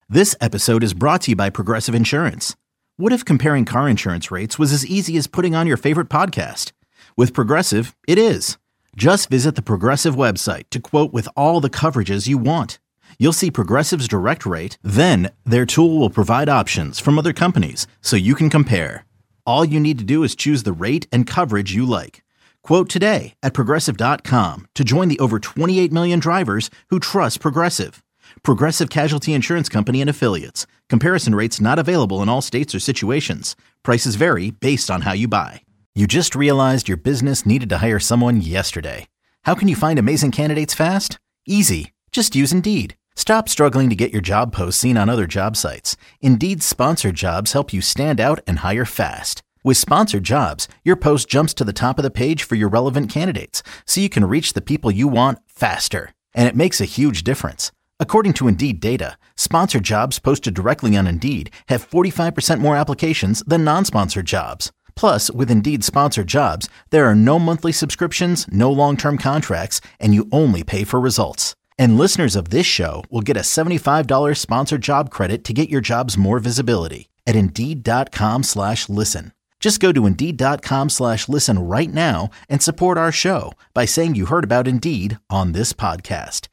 This episode is brought to you by Progressive Insurance. What if comparing car insurance rates was as easy as putting on your favorite podcast? With Progressive, it is. Just visit the Progressive website to quote with all the coverages you want. You'll see Progressive's direct rate, then their tool will provide options from other companies so you can compare. All you need to do is choose the rate and coverage you like. Quote today at Progressive.com to join the over 28 million drivers who trust Progressive. Progressive Casualty Insurance Company and Affiliates. Comparison rates not available in all states or situations. Prices vary based on how you buy. You just realized your business needed to hire someone yesterday. How can you find amazing candidates fast? Easy. Just use Indeed. Stop struggling to get your job posts seen on other job sites. Indeed's sponsored jobs help you stand out and hire fast. With sponsored jobs, your post jumps to the top of the page for your relevant candidates, so you can reach the people you want faster. And it makes a huge difference. According to Indeed data, sponsored jobs posted directly on Indeed have 45% more applications than non-sponsored jobs. Plus, with Indeed sponsored jobs, there are no monthly subscriptions, no long-term contracts, and you only pay for results. And listeners of this show will get a $75 sponsored job credit to get your jobs more visibility at Indeed.com/listen. Just go to Indeed.com/listen right now and support our show by saying you heard about Indeed on this podcast.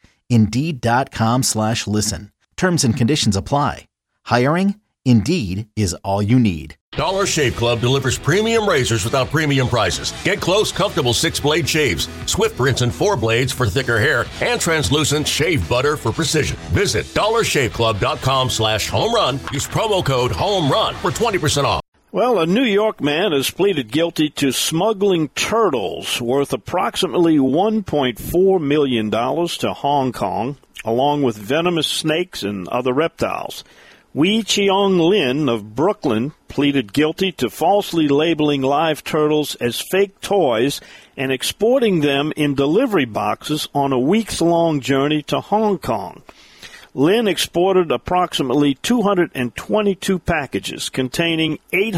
Indeed.com/listen. Terms and conditions apply. Hiring? Indeed is all you need. Dollar Shave Club delivers premium razors without premium prices. Get close, comfortable 6-blade shaves, swift rinse and 4 blades for thicker hair, and translucent shave butter for precision. Visit dollarshaveclub.com/home run. Use promo code HOMERUN for 20% off. Well, a New York man has pleaded guilty to smuggling turtles worth approximately $1.4 million to Hong Kong, along with venomous snakes and other reptiles. Wee Cheong Lin of Brooklyn pleaded guilty to falsely labeling live turtles as fake toys and exporting them in delivery boxes on a weeks-long journey to Hong Kong. Lin exported approximately 222 packages containing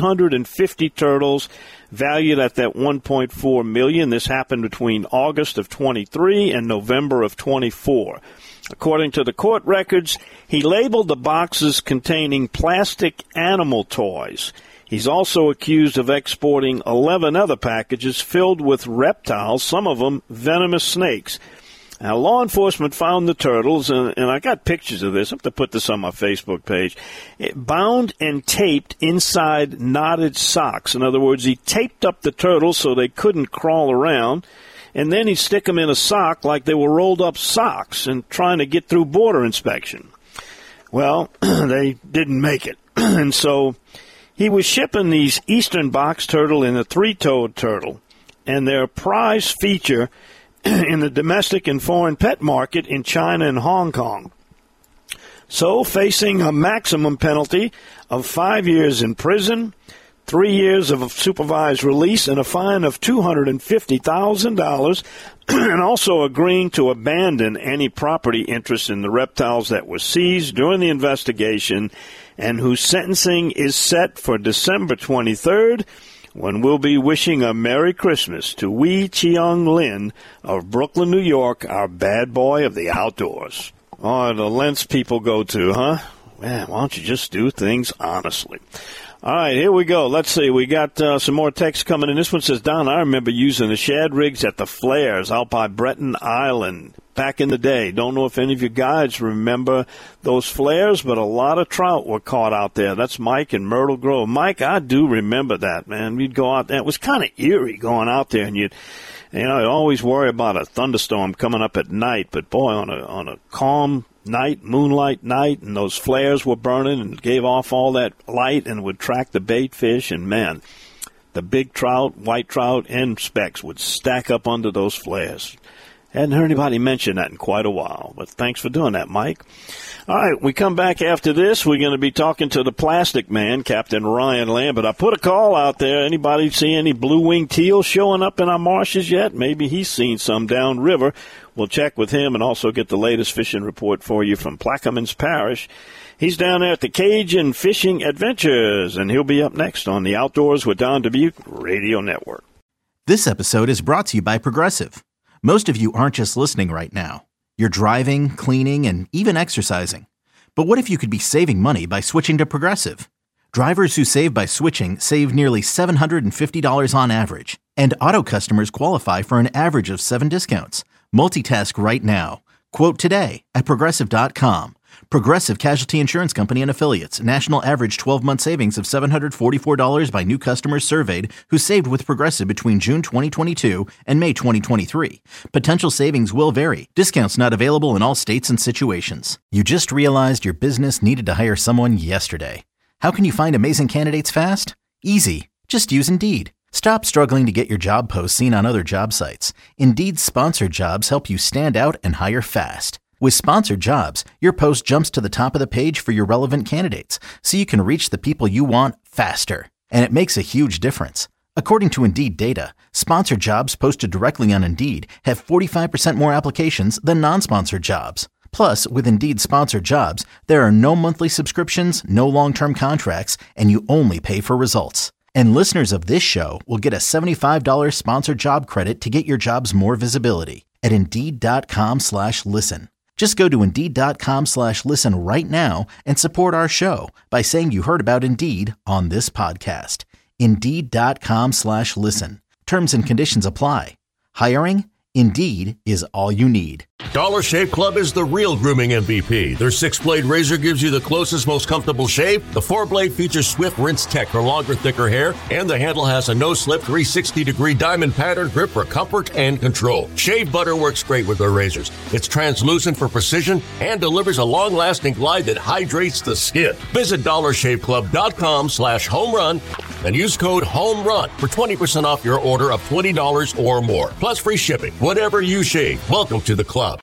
850 turtles valued at that $1.4 million. This happened between August of 23 and November of 24. According to the court records, he labeled the boxes containing plastic animal toys. He's also accused of exporting 11 other packages filled with reptiles, some of them venomous snakes. Now, law enforcement found the turtles, and I got pictures of this. I have to put this on my Facebook page. Bound and taped inside knotted socks. In other words, he taped up the turtles so they couldn't crawl around, and then he'd stick them in a sock like they were rolled-up socks and trying to get through border inspection. Well, they didn't make it. And so he was shipping these eastern box turtle and a three-toed turtle, and their prize feature in the domestic and foreign pet market in China and Hong Kong. So, facing a maximum penalty of 5 years in prison, 3 years of supervised release, and a fine of $250,000, and also agreeing to abandon any property interest in the reptiles that were seized during the investigation, and whose sentencing is set for December 23rd, when we'll be wishing a Merry Christmas to Wee Cheong Lin of Brooklyn, New York, our bad boy of the outdoors. Oh, the lengths people go to, huh? Man, why don't you just do things honestly? All right, here we go. Let's see. We got some more text coming in. This one says, Don, I remember using the shad rigs at the Flares out by Breton Island back in the day. Don't know if any of you guys remember those flares, but a lot of trout were caught out there. That's Mike in Myrtle Grove. Mike, I do remember that, man. We'd go out there. It was kind of eerie going out there, and you'd always worry about a thunderstorm coming up at night. But boy, on a calm night, moonlight night, and those flares were burning and gave off all that light and would track the bait fish, and man, the big trout, white trout, and specks would stack up under those flares. Hadn't heard anybody mention that in quite a while, but thanks for doing that, Mike. All right, we come back after this. We're going to be talking to the plastic man, Captain Ryan Lambert. I put a call out there. Anybody see any blue-winged teal showing up in our marshes yet? Maybe he's seen some downriver. We'll check with him and also get the latest fishing report for you from Plaquemines Parish. He's down there at the Cajun Fishing Adventures, and he'll be up next on the Outdoors with Don Dubuque Radio Network. This episode is brought to you by Progressive. Most of you aren't just listening right now. You're driving, cleaning, and even exercising. But what if you could be saving money by switching to Progressive? Drivers who save by switching save nearly $750 on average, and auto customers qualify for an average of 7 discounts. Multitask right now. Quote today at Progressive.com. Progressive Casualty Insurance Company and Affiliates. National average 12-month savings of $744 by new customers surveyed who saved with Progressive between June 2022 and May 2023. Potential savings will vary. Discounts not available in all states and situations. You just realized your business needed to hire someone yesterday. How can you find amazing candidates fast? Easy. Just use Indeed. Stop struggling to get your job posts seen on other job sites. Indeed's sponsored jobs help you stand out and hire fast. With sponsored jobs, your post jumps to the top of the page for your relevant candidates, so you can reach the people you want faster. And it makes a huge difference. According to Indeed data, sponsored jobs posted directly on Indeed have 45% more applications than non-sponsored jobs. Plus, with Indeed sponsored jobs, there are no monthly subscriptions, no long-term contracts, and you only pay for results. And listeners of this show will get a $75 sponsored job credit to get your jobs more visibility at Indeed.com/listen. Just go to Indeed.com/listen right now and support our show by saying you heard about Indeed on this podcast. Indeed.com/listen. Terms and conditions apply. Hiring? Indeed is all you need. Dollar Shave Club is the real grooming MVP. Their 6-blade razor gives you the closest, most comfortable shave. The 4-blade features Swift Rinse Tech for longer, thicker hair, and the handle has a no-slip 360-degree diamond pattern grip for comfort and control. Shave butter works great with their razors. It's translucent for precision and delivers a long-lasting glide that hydrates the skin. Visit DollarShaveClub.com/homerun and use code HOMERUN for 20% off your order of $20 or more, plus free shipping. Whatever you shave, welcome to the club.